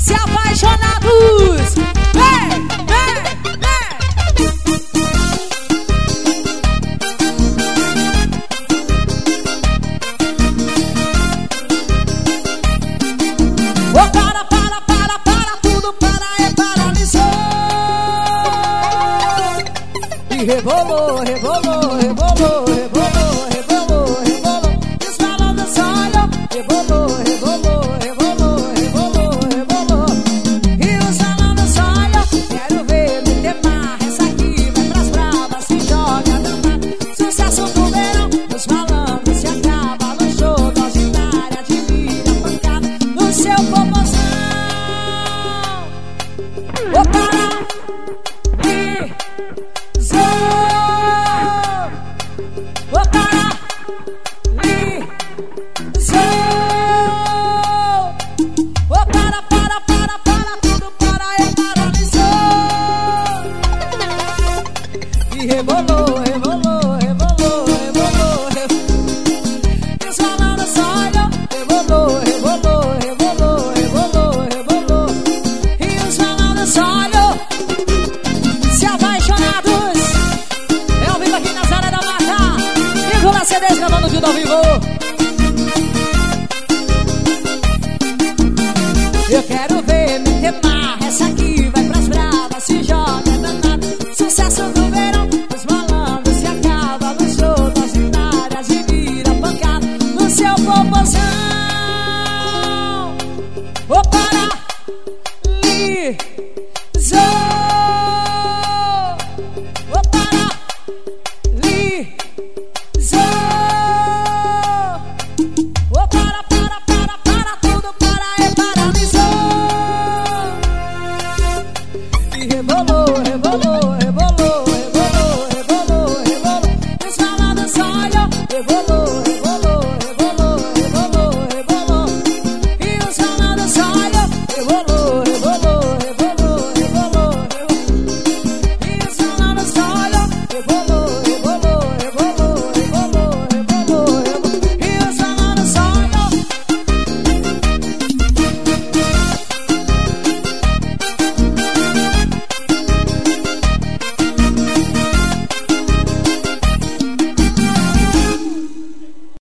Se apaixonados, vem, vem, vem. Ô, para, tudo para e paralisou. E rebolou, rebolou, rebolou, rebolou, rebolou, rebolou. E os balões olham, rebolou, rebolou, rebolou, rebolou, rebolou. E os balões olham, quero ver me temar. Essa aqui vai pras bravas, se joga danado. Sucesso do verão, os malandros se acaba no show, dose diária, admira a pancada no seu popozão. Vou parar e vou parar e vou para, tudo para e paralisou. E rebolou, rebolou, rebolou, rebolou, rebolou. E os malandros olham, rebolou, rebolou, rebolou, rebolou, rebolou. E os malandros olham, se apaixonados. É ao vivo aqui na Zara da Mata. E com a CDs gravando tudo ao vivo. Eu quero ver me queimar. Essa aqui vai pras bravas, se joga danado. Sucesso do verão, os malandros se acaba no show, dose diária, admira a pancada no seu popozão. Vou parar